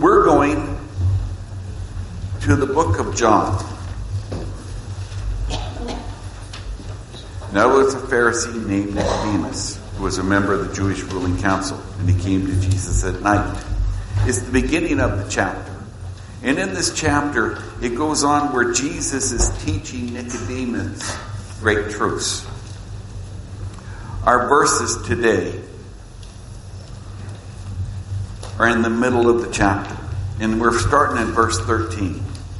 We're going to the book of John. Now there was a Pharisee named Nicodemus, who was a member of the Jewish ruling council, and he came to Jesus at night. It's the beginning of the chapter. And in this chapter, it goes on where Jesus is teaching Nicodemus great truths. Our verses today are in the middle of the chapter, and we're starting in verse 13.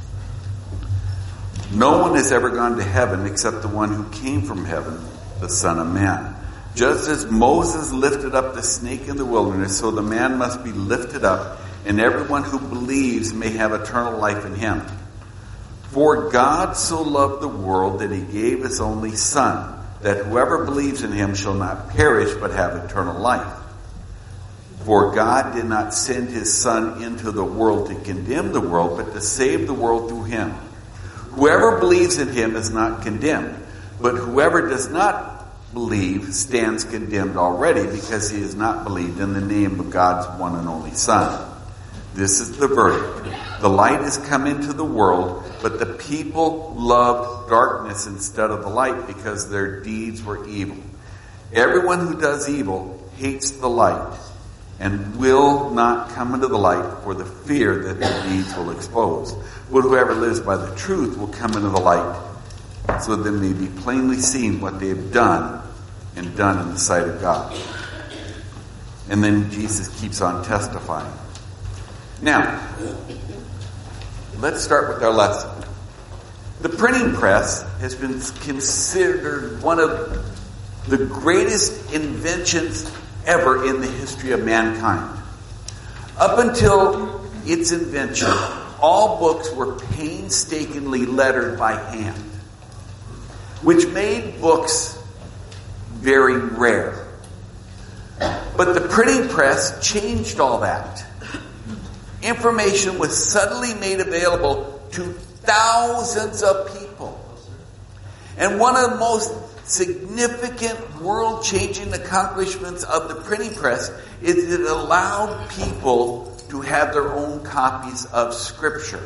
No one has ever gone to heaven except the one who came from heaven, the Son of Man. Just as Moses lifted up the snake in the wilderness, so the man must be lifted up, and everyone who believes may have eternal life in him. For God so loved the world that he gave his only Son, that whoever believes in him shall not perish but have eternal life. For God did not send his Son into the world to condemn the world, but to save the world through him. Whoever believes in him is not condemned, but whoever does not believe stands condemned already, because he has not believed in the name of God's one and only Son. This is the verdict. The light has come into the world, but the people loved darkness instead of the light, because their deeds were evil. Everyone who does evil hates the light and will not come into the light for the fear that their deeds will expose. But whoever lives by the truth will come into the light, so that they may be plainly seen what they have done, and done in the sight of God. And then Jesus keeps on testifying. Now, let's start with our lesson. The printing press has been considered one of the greatest inventions ever in the history of mankind. Up until its invention, all books were painstakingly lettered by hand, which made books very rare. But the printing press changed all that. Information was suddenly made available to thousands of people. And one of the most significant world-changing accomplishments of the printing press is it allowed people to have their own copies of Scripture.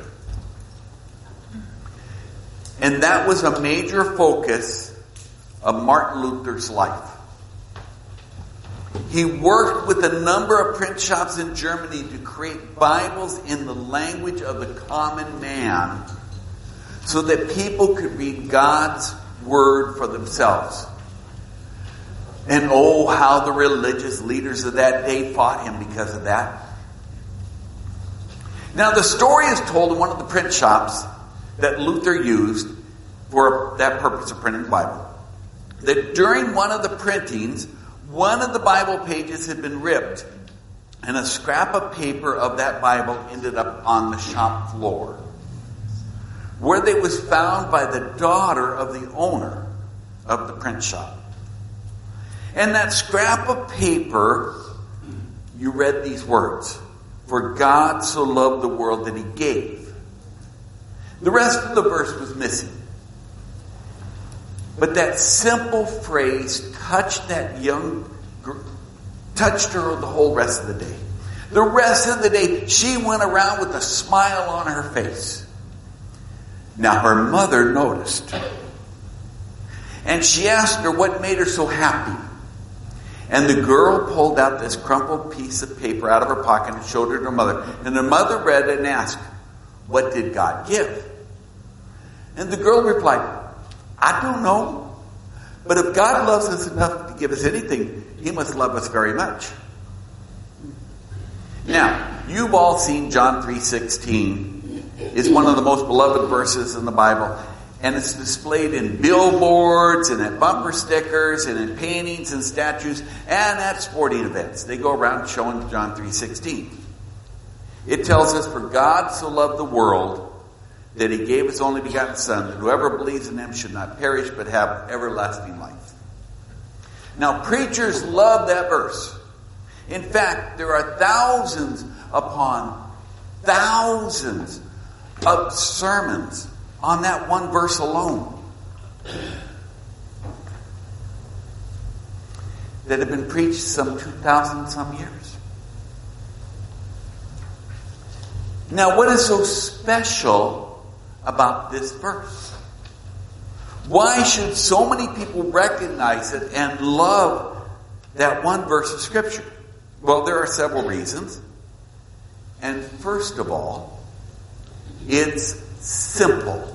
And that was a major focus of Martin Luther's life. He worked with a number of print shops in Germany to create Bibles in the language of the common man, so that people could read God's Word for themselves. And oh, how the religious leaders of that day fought him because of that. Now, the story is told in one of the print shops that Luther used for that purpose of printing the Bible, that during one of the printings, one of the Bible pages had been ripped, and a scrap of paper of that Bible ended up on the shop floor, where it was found by the daughter of the owner of the print shop. And that scrap of paper, you read these words: "For God so loved the world that he gave." The rest of the verse was missing. But that simple phrase touched her the whole rest of the day. The rest of the day, she went around with a smile on her face. Now, her mother noticed. And she asked her what made her so happy. And the girl pulled out this crumpled piece of paper out of her pocket and showed it to her mother. And her mother read it and asked, "What did God give?" And the girl replied, "I don't know. But if God loves us enough to give us anything, he must love us very much." Now, you've all seen John 3:16. It's one of the most beloved verses in the Bible. And it's displayed in billboards and at bumper stickers and in paintings and statues and at sporting events. They go around showing John 3:16. It tells us, "For God so loved the world that he gave his only begotten Son, that whoever believes in him should not perish but have everlasting life." Now, preachers love that verse. In fact, there are thousands upon thousands of sermons on that one verse alone that have been preached some 2,000 some years. Now, what is so special about this verse? Why should so many people recognize it and love that one verse of Scripture? Well, there are several reasons. And first of all, it's simple.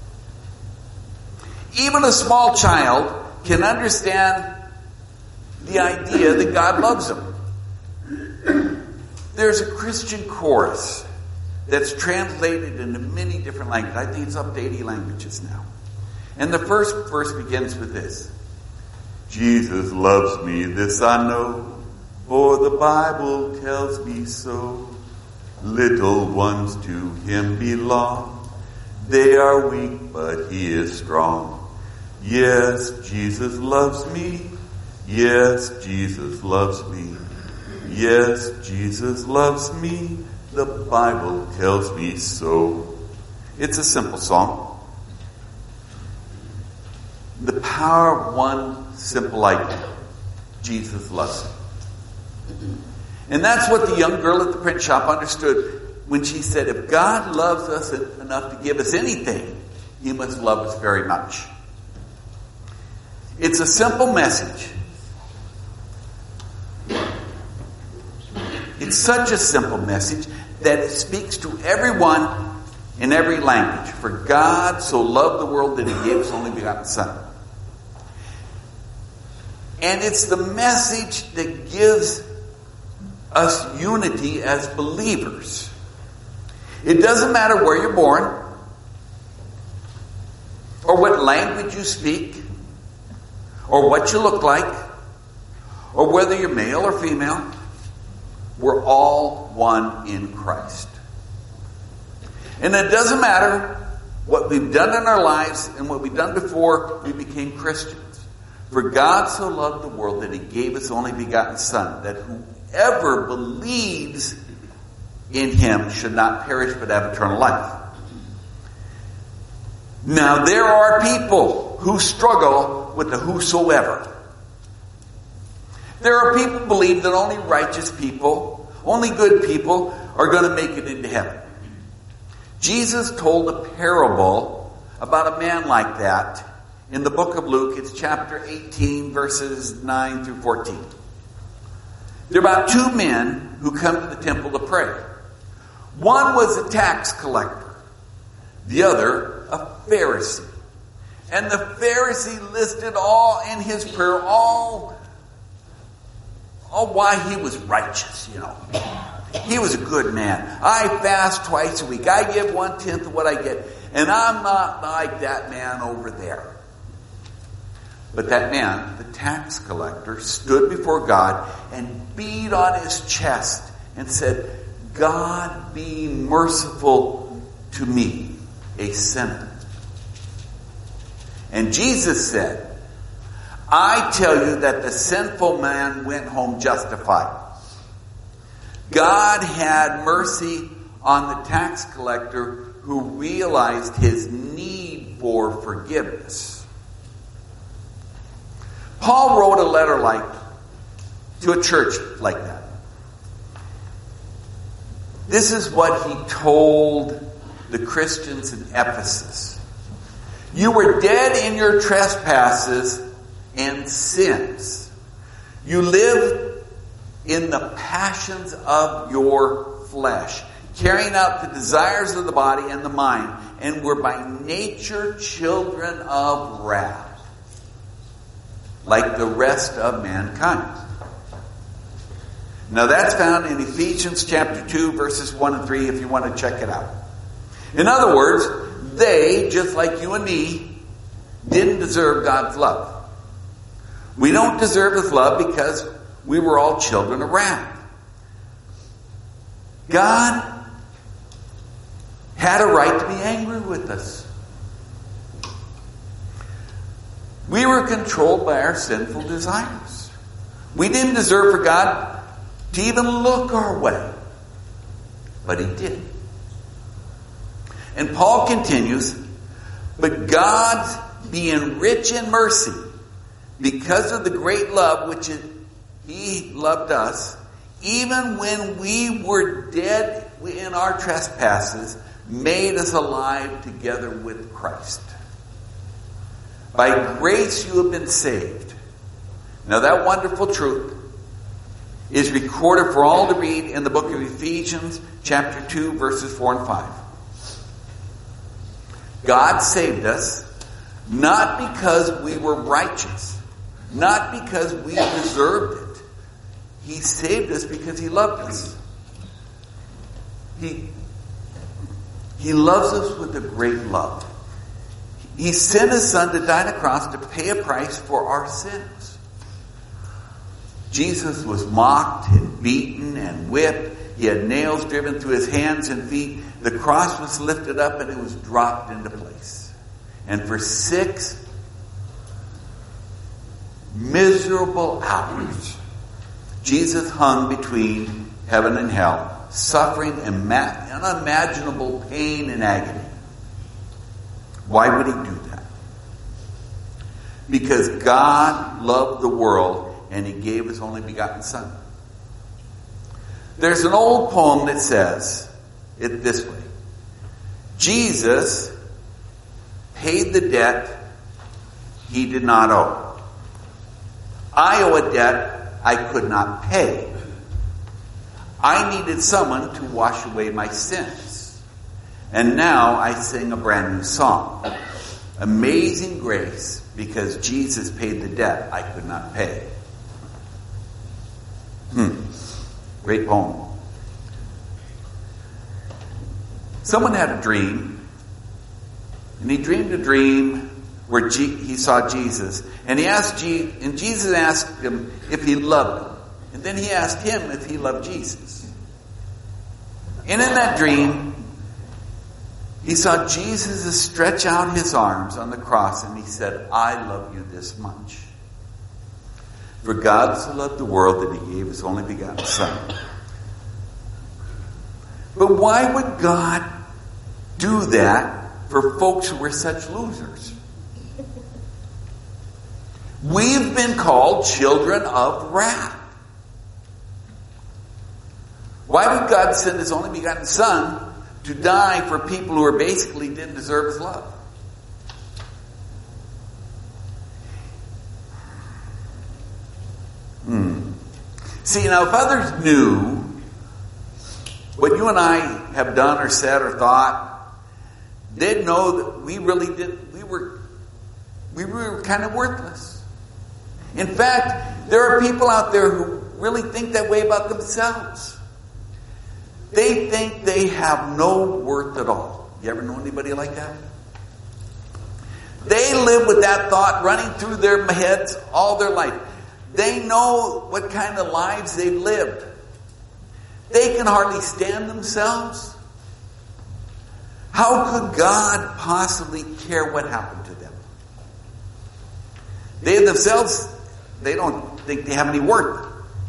Even a small child can understand the idea that God loves them. There's a Christian chorus that's translated into many different languages. I think it's up to 80 languages now. And the first verse begins with this. Jesus loves me, this I know, for the Bible tells me so. Little ones to him belong. They are weak, but he is strong. Yes, Jesus loves me. Yes, Jesus loves me. Yes, Jesus loves me. The Bible tells me so. It's a simple song. The power of one simple idea. Jesus loves him. And that's what the young girl at the print shop understood when she said, if God loves us enough to give us anything, he must love us very much. It's a simple message. It's such a simple message that it speaks to everyone in every language. For God so loved the world that he gave his only begotten Son. And it's the message that gives us unity as believers. It doesn't matter where you're born, or what language you speak, or what you look like, or whether you're male or female. We're all one in Christ. And it doesn't matter what we've done in our lives and what we've done before we became Christians. For God so loved the world that he gave his only begotten Son, that whoever believes in him should not perish but have eternal life. Now, there are people who struggle with the whosoever. There are people who believe that only righteous people, only good people are going to make it into heaven. Jesus told a parable about a man like that in the book of Luke. It's chapter 18, verses 9 through 14. There are about two men who come to the temple to pray. One was a tax collector, the other a Pharisee. And the Pharisee listed all in his prayer, all why he was righteous, He was a good man. I fast twice a week. I give 1/10 of what I get. And I'm not like that man over there. But that man, the tax collector, stood before God and beat on his chest and said, God, be merciful to me, a sinner. And Jesus said, I tell you that the sinful man went home justified. God had mercy on the tax collector who realized his need for forgiveness. Paul wrote a letter to a church like that. This is what he told the Christians in Ephesus. You were dead in your trespasses and sins. You lived in the passions of your flesh, carrying out the desires of the body and the mind, and were by nature children of wrath, like the rest of mankind. Now that's found in Ephesians chapter 2, verses 1 and 3, if you want to check it out. In other words, they, just like you and me, didn't deserve God's love. We don't deserve his love because we were all children of wrath. God had a right to be angry with us. We were controlled by our sinful desires. We didn't deserve for God to even look our way. But he did. And Paul continues, but God, being rich in mercy, because of the great love which he loved us, even when we were dead in our trespasses, made us alive together with Christ. By grace you have been saved. Now that wonderful truth is recorded for all to read in the book of Ephesians, chapter 2, verses 4 and 5. God saved us not because we were righteous, not because we deserved it. He saved us because He loved us. He loves us with a great love. He sent His Son to die on the cross to pay a price for our sins. Jesus was mocked and beaten and whipped. He had nails driven through His hands and feet. The cross was lifted up and it was dropped into place. And for 6 miserable hours, Jesus hung between heaven and hell, suffering unimaginable pain and agony. Why would He do that? Because God loved the world and He gave His only begotten Son. There's an old poem that says it this way: Jesus paid the debt He did not owe. I owe a debt I could not pay. I needed someone to wash away my sins. And now I sing a brand new song. Amazing grace, because Jesus paid the debt I could not pay. Great poem. Someone had a dream, and he dreamed a dream where he saw Jesus, and Jesus asked him if he loved him, and then he asked him if he loved Jesus. And in that dream, he saw Jesus stretch out His arms on the cross, and He said, I love you this much. For God so loved the world that He gave His only begotten Son. But why would God do that for folks who were such losers? We've been called children of wrath. Why would God send His only begotten Son to die for people who basically didn't deserve His love? See, now if others knew what you and I have done or said or thought, they'd know that we were kind of worthless. In fact, there are people out there who really think that way about themselves. They think they have no worth at all. You ever know anybody like that? They live with that thought running through their heads all their life. They know what kind of lives they've lived. They can hardly stand themselves. How could God possibly care what happened to them? They themselves, they don't think they have any worth.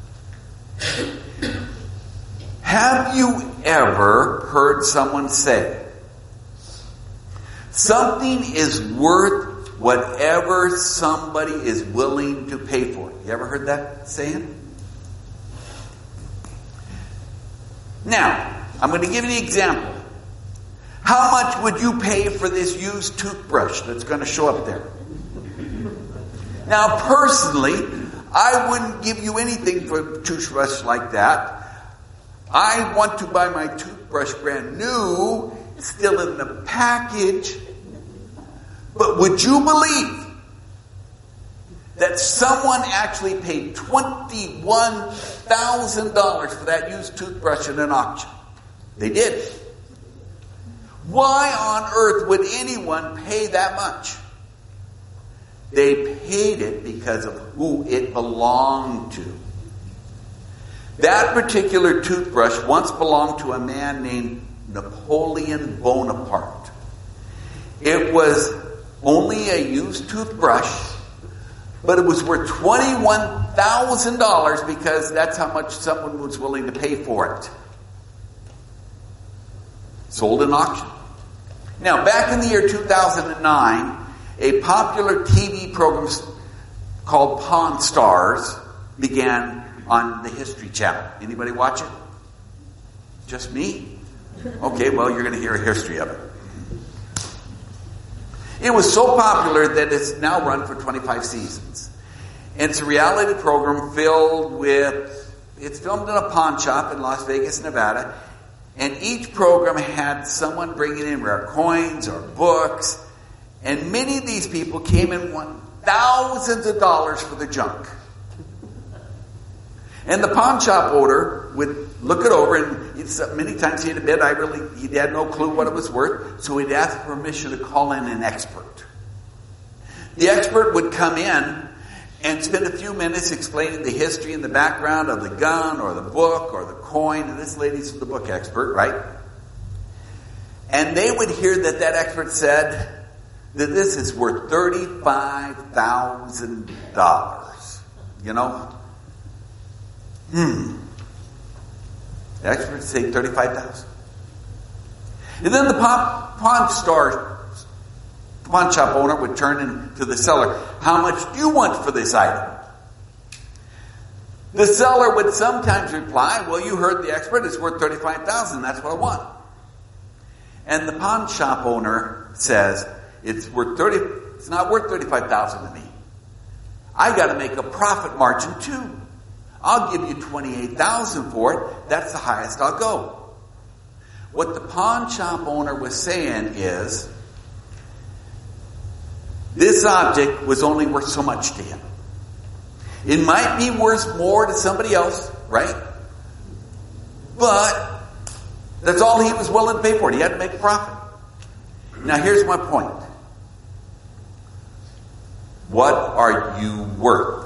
Have you ever heard someone say, something is worth whatever somebody is willing to pay for it? You ever heard that saying? Now, I'm going to give you an example. How much would you pay for this used toothbrush that's going to show up there? Now, personally, I wouldn't give you anything for a toothbrush like that. I want to buy my toothbrush brand new, still in the package. But would you believe that someone actually paid $21,000 for that used toothbrush in an auction? They did. Why on earth would anyone pay that much? They paid it because of who it belonged to. That particular toothbrush once belonged to a man named Napoleon Bonaparte. It was only a used toothbrush, but it was worth $21,000 because that's how much someone was willing to pay for it. Sold in auction. Now, back in the year 2009, a popular TV program called Pawn Stars began on the History Channel. Anybody watch it? Just me? Okay, well, you're going to hear a history of it. It was so popular that it's now run for 25 seasons. And it's a reality program it's filmed in a pawn shop in Las Vegas, Nevada. And each program had someone bringing in rare coins or books. And many of these people came and won thousands of dollars for the junk. And the pawn shop owner would look it over, and many times he had a bid he had no clue what it was worth, so he'd ask permission to call in an expert. The expert would come in and spend a few minutes explaining the history and the background of the gun or the book or the coin, and this lady's the book expert, right? And they would hear that expert said that this is worth $35,000. You know? The experts say $35,000. And then the pawn shop owner would turn to the seller. How much do you want for this item? The seller would sometimes reply, well, you heard the expert, it's worth $35,000, that's what I want. And the pawn shop owner says, it's not worth $35,000 to me. I got to make a profit margin too. I'll give you $28,000 for it. That's the highest I'll go. What the pawn shop owner was saying is, this object was only worth so much to him. It might be worth more to somebody else, right? But that's all he was willing to pay for it. He had to make a profit. Now here's my point. What are you worth?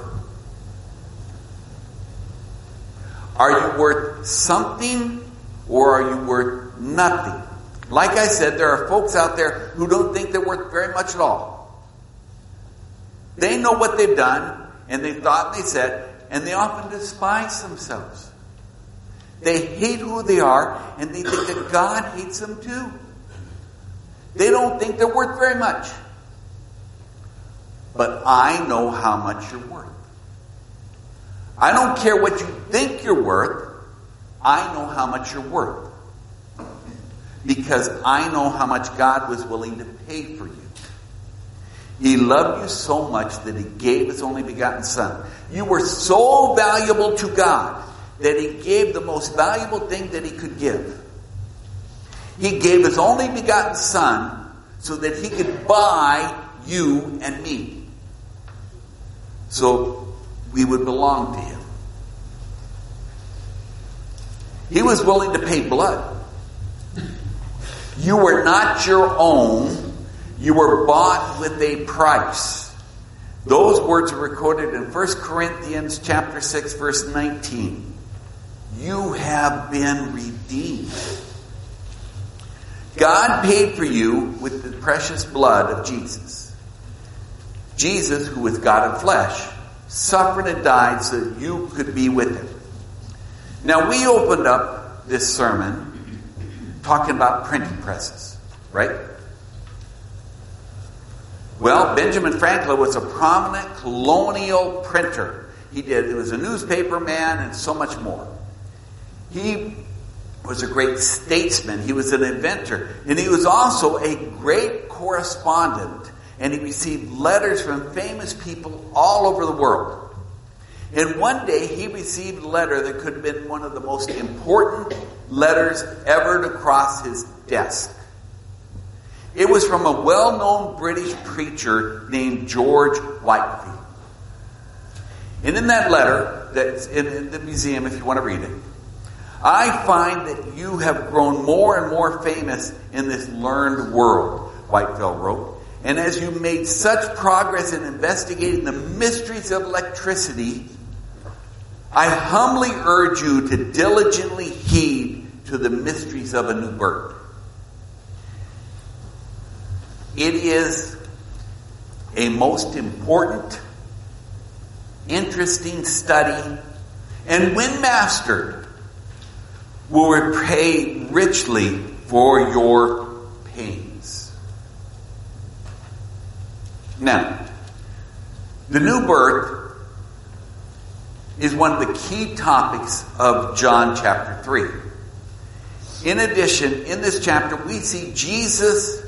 Are you worth something or are you worth nothing? Like I said, there are folks out there who don't think they're worth very much at all. They know what they've done, and they thought and they said, and they often despise themselves. They hate who they are, and they think that God hates them too. They don't think they're worth very much. But I know how much you're worth. I don't care what you think you're worth. I know how much you're worth. Because I know how much God was willing to pay for you. He loved you so much that He gave His only begotten Son. You were so valuable to God that He gave the most valuable thing that He could give. He gave His only begotten Son so that He could buy you and me. So we would belong to Him. He was willing to pay blood. You were not your own. You were bought with a price. Those words are recorded in 1 Corinthians chapter 6, verse 19. You have been redeemed. God paid for you with the precious blood of Jesus. Jesus, who was God in flesh, suffered and died so that you could be with Him. Now, we opened up this sermon talking about printing presses, right? Well, Benjamin Franklin was a prominent colonial printer. He was a newspaper man and so much more. He was a great statesman. He was an inventor. And he was also a great correspondent. And he received letters from famous people all over the world. And one day he received a letter that could have been one of the most important letters ever to cross his desk. It was from a well-known British preacher named George Whitefield. And in that letter, that's in the museum if you want to read it, I find that you have grown more and more famous in this learned world, Whitefield wrote. And as you made such progress in investigating the mysteries of electricity, I humbly urge you to diligently heed to the mysteries of a new birth. It is a most important, interesting study, and when mastered, will repay richly for your pains. Now, the new birth is one of the key topics of John chapter 3. In addition, in this chapter, we see Jesus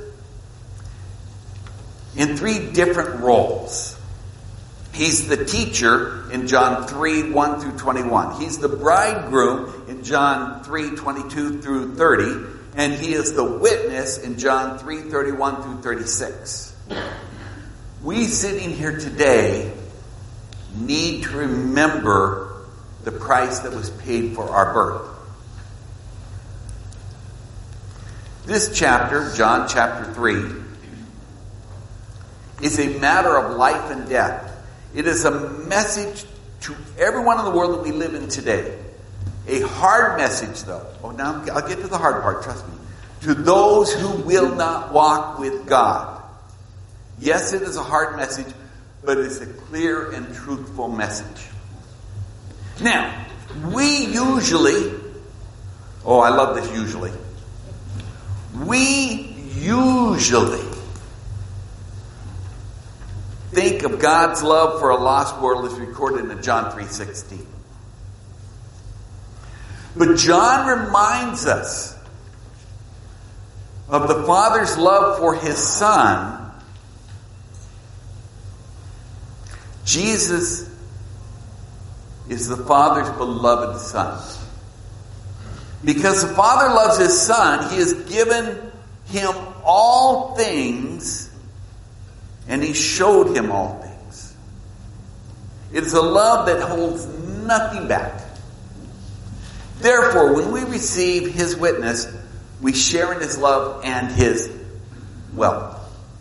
in 3 different roles. He's the teacher in John 3, 1 through 21. He's the bridegroom in John 3, 22 through 30. And he is the witness in John 3, 31 through 36. We sitting here today need to remember the price that was paid for our birth. This chapter, John chapter 3, is a matter of life and death. It is a message to everyone in the world that we live in today. A hard message, though. Oh, now I'll get to the hard part, trust me. To those who will not walk with God. Yes, it is a hard message, but it's a clear and truthful message. Now, we usually, oh, I love this usually. We usually think of God's love for a lost world as recorded in John 3:16. But John reminds us of the Father's love for his Son. Jesus is the Father's beloved Son. Because the Father loves his Son, he has given him all things, and he showed him all things. It is a love that holds nothing back. Therefore, when we receive his witness, we share in his love and his wealth.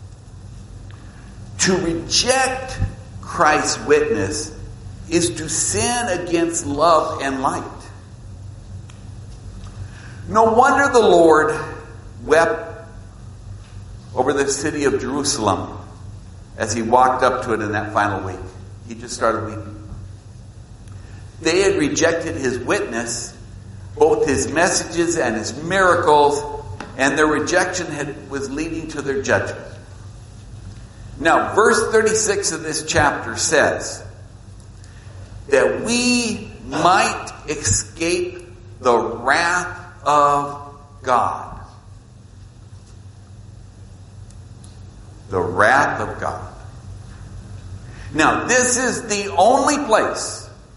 To reject Christ's witness is to sin against love and light. No wonder the Lord wept over the city of Jerusalem as he walked up to it in that final week. He just started weeping. They had rejected his witness, both his messages and his miracles, and their rejection was leading to their judgment. Now, verse 36 of this chapter says that we might escape the wrath of God. The wrath of God. Now, this is the only place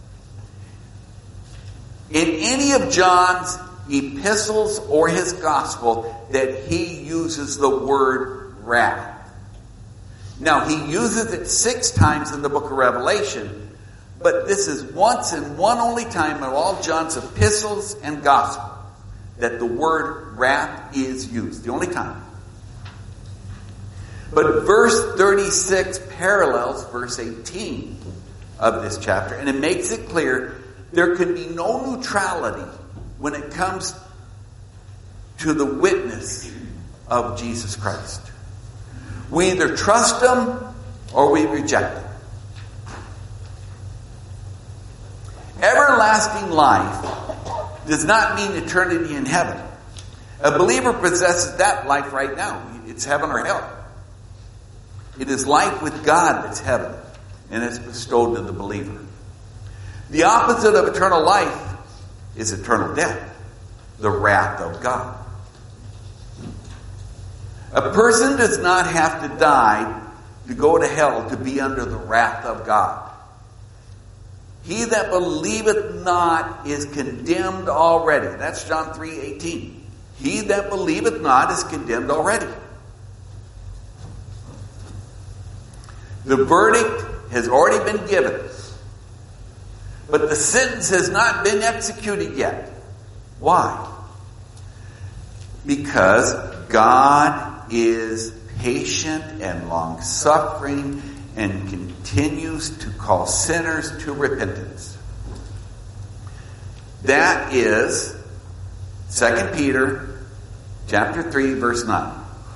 in any of John's epistles or his gospel that he uses the word wrath. Now, he uses it 6 times in the book of Revelation, but this is once and one only time in all John's epistles and gospel that the word wrath is used. The only time. But verse 36 parallels verse 18 of this chapter, and it makes it clear there can be no neutrality when it comes to the witness of Jesus Christ. We either trust him or we reject him. Everlasting life does not mean eternity in heaven. A believer possesses that life right now. It's heaven or hell. It is life with God that's heaven, and it's bestowed to the believer. The opposite of eternal life is eternal death, the wrath of God. A person does not have to die to go to hell to be under the wrath of God. He that believeth not is condemned already. That's John 3:18. He that believeth not is condemned already. The verdict has already been given, but the sentence has not been executed yet. Why? Because God is patient and long-suffering and continues to call sinners to repentance. That is 2 Peter chapter 3, verse 9.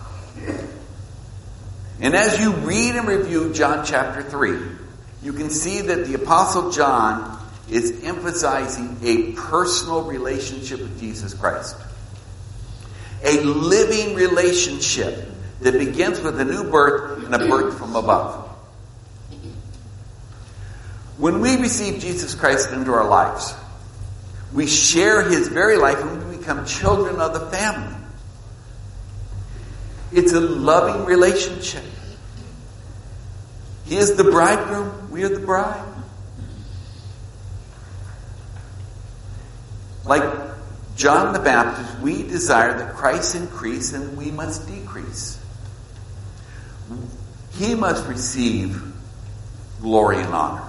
And as you read and review John chapter 3, you can see that the Apostle John is emphasizing a personal relationship with Jesus Christ. A living relationship that begins with a new birth and a birth from above. When we receive Jesus Christ into our lives, we share his very life and we become children of the family. It's a loving relationship. He is the bridegroom, we are the bride. Like John the Baptist, we desire that Christ increase and we must decrease. He must receive glory and honor.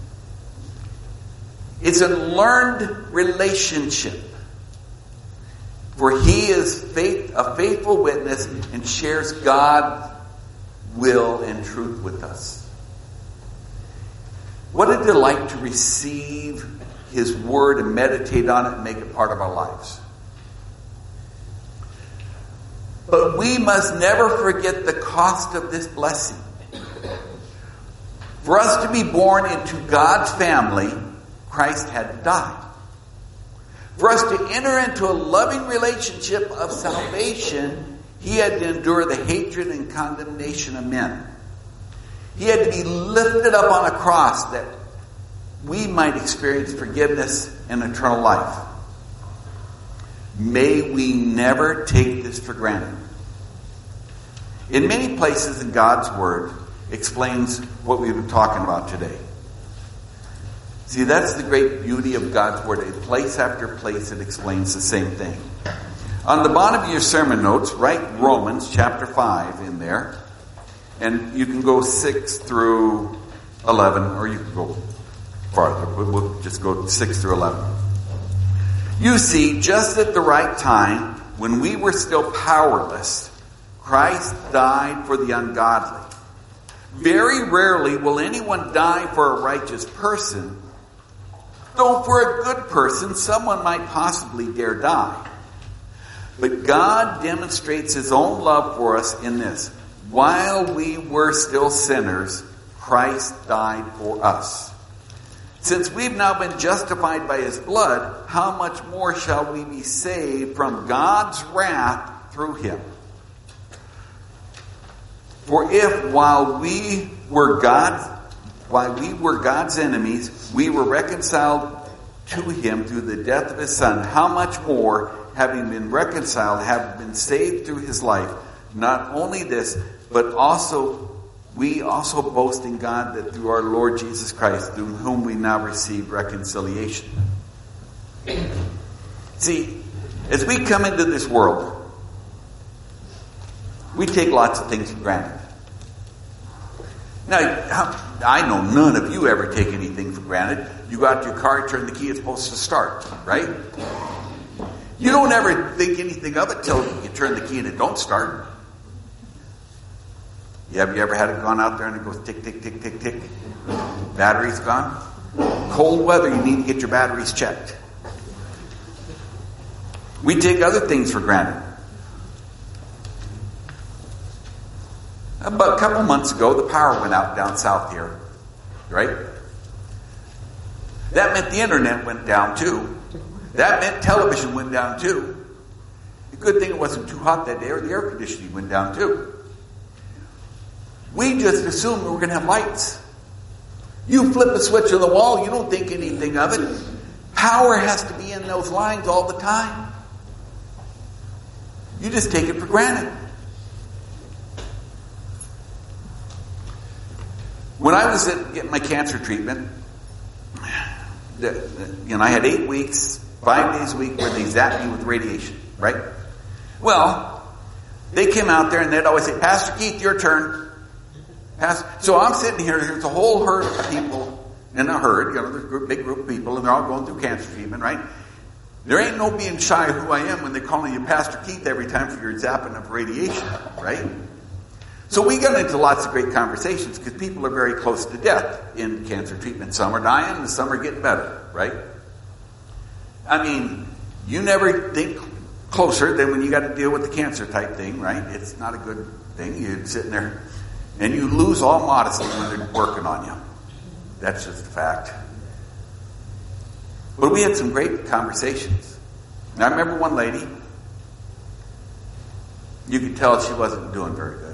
It's a learned relationship. For he is a faithful witness and shares God's will and truth with us. What a delight to receive his word and meditate on it and make it part of our lives. But we must never forget the cost of this blessing. For us to be born into God's family, Christ had to die. For us to enter into a loving relationship of salvation, he had to endure the hatred and condemnation of men. He had to be lifted up on a cross that we might experience forgiveness and eternal life. May we never take this for granted. In many places in God's Word explains what we've been talking about today. See, that's the great beauty of God's Word. In place after place, it explains the same thing. On the bottom of your sermon notes, write Romans chapter 5 in there. And you can go 6 through 11, or you can go farther. We'll just go 6 through 11. You see, just at the right time, when we were still powerless, Christ died for the ungodly. Very rarely will anyone die for a righteous person, though for a good person, someone might possibly dare die. But God demonstrates his own love for us in this. While we were still sinners, Christ died for us. Since we've now been justified by his blood, how much more shall we be saved from God's wrath through him? For if while we were God's enemies, we were reconciled to him through the death of his Son, how much more, having been reconciled, have been saved through his life? Not only this, but we also boast in God that through our Lord Jesus Christ, through whom we now receive reconciliation. See, as we come into this world, we take lots of things for granted. Now, I know none of you ever take anything for granted. You go out to your car, turn the key, it's supposed to start, right? You don't ever think anything of it till you turn the key and it don't start. Have you ever had it gone out there and it goes tick, tick, tick, tick, tick? Battery's gone? Cold weather, you need to get your batteries checked. We take other things for granted. About a couple months ago, the power went out down south here, right? That meant the internet went down too. That meant television went down too. The good thing it wasn't too hot that day, or the air conditioning went down too. We just assumed we were going to have lights. You flip a switch on the wall, you don't think anything of it. Power has to be in those lines all the time. You just take it for granted. When I was getting my cancer treatment, I had 8 weeks, 5 days a week where they zapped me with radiation, right? Well, they came out there and they'd always say, Pastor Keith, your turn. So I'm sitting here, there's a whole herd of people, and a herd, there's a big group of people, and they're all going through cancer treatment, right? There ain't no being shy of who I am when they're calling you Pastor Keith every time for your zapping of radiation, right? So we got into lots of great conversations because people are very close to death in cancer treatment. Some are dying and some are getting better, right? I mean, you never think closer than when you got to deal with the cancer type thing, right? It's not a good thing. You're sitting there and you lose all modesty when they're working on you. That's just a fact. But we had some great conversations. And I remember one lady, you could tell she wasn't doing very good.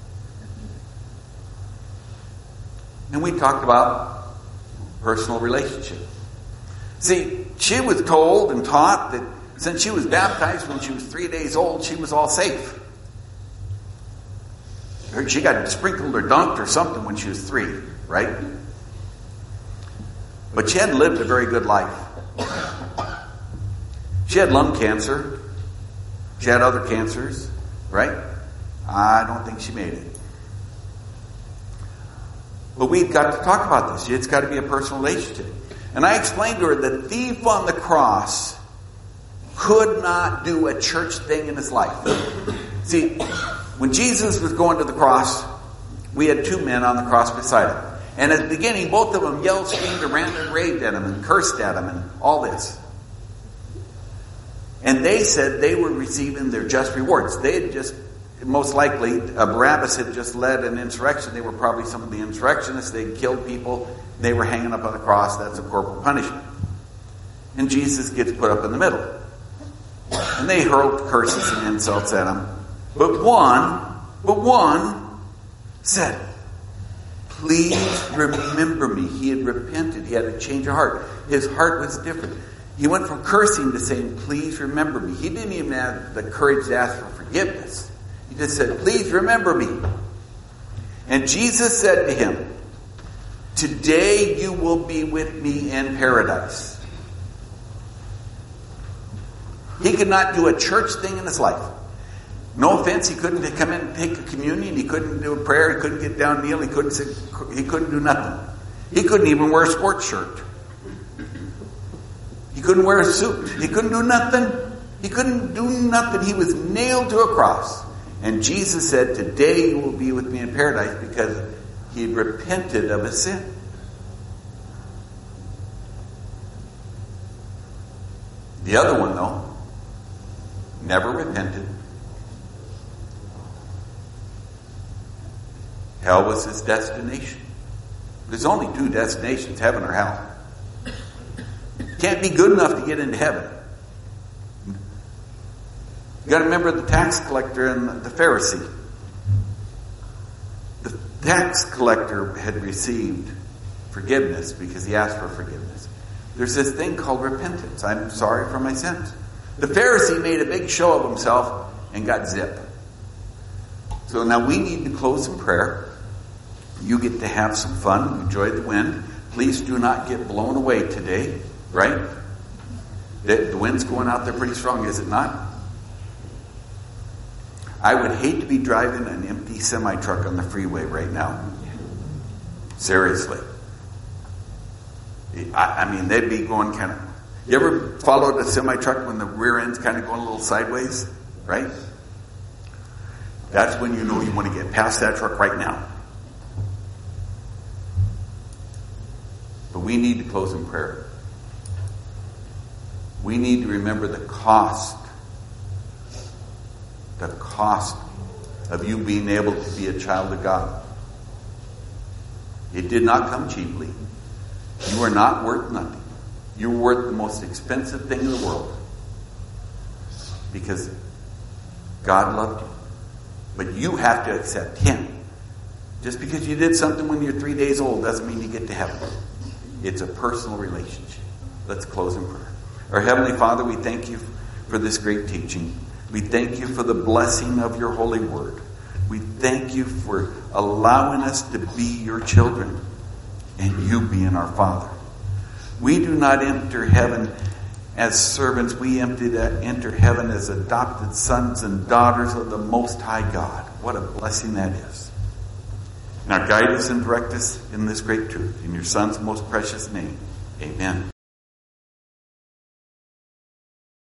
And we talked about personal relationship. See, she was told and taught that Since she was baptized when she was 3 days old, she was all safe. She got sprinkled or dunked or something when she was 3, right? But she hadn't lived a very good life. She had lung cancer. She had other cancers, right? I don't think she made it. But we've got to talk about this. It's got to be a personal relationship. And I explained to her that the thief on the cross could not do a church thing in his life. See, when Jesus was going to the cross, we had 2 men on the cross beside him. And at the beginning, both of them yelled, screamed, and raved at him and cursed at him and all this. And they said they were receiving their just rewards. They had just, most likely, Barabbas had just led an insurrection. They were probably some of the insurrectionists. They'd killed people. They were hanging up on the cross. That's a corporal punishment. And Jesus gets put up in the middle. And they hurled curses and insults at him. But one said, please remember me. He had repented. He had a change of heart. His heart was different. He went from cursing to saying, please remember me. He didn't even have the courage to ask for forgiveness. He just said, please remember me. And Jesus said to him, today you will be with me in paradise. He could not do a church thing in his life. No offense, he couldn't come in and take a communion. He couldn't do a prayer. He couldn't get down and kneel. He couldn't do nothing. He couldn't even wear a sports shirt. He couldn't wear a suit. He couldn't do nothing. He couldn't do nothing. He was nailed to a cross. And Jesus said, today you will be with me in paradise, because he had repented of his sin. The other one, though, never repented. Hell was his destination. There's only 2 destinations, heaven or hell. Can't be good enough to get into heaven. You got to remember the tax collector and the Pharisee. The tax collector had received forgiveness because he asked for forgiveness. There's this thing called repentance. I'm sorry for my sins. The Pharisee made a big show of himself and got zip. So now we need to close in prayer. You get to have some fun, enjoy the wind. Please do not get blown away today, right? The wind's going out there pretty strong, is it not? I would hate to be driving an empty semi-truck on the freeway right now. Seriously. I mean, they'd be going kind of... You ever followed a semi-truck when the rear end's kind of going a little sideways? Right? That's when you know you want to get past that truck right now. But we need to close in prayer. We need to remember the cost of you being able to be a child of God. It did not come cheaply. You are not worth nothing. You're worth the most expensive thing in the world. Because God loved you. But you have to accept him. Just because you did something when you're 3 days old doesn't mean you get to heaven. It's a personal relationship. Let's close in prayer. Our Heavenly Father, we thank you for this great teaching. We thank you for the blessing of your holy word. We thank you for allowing us to be your children and you being our Father. We do not enter heaven as servants. We enter heaven as adopted sons and daughters of the Most High God. What a blessing that is. Now guide us and direct us in this great truth. In your Son's most precious name, amen.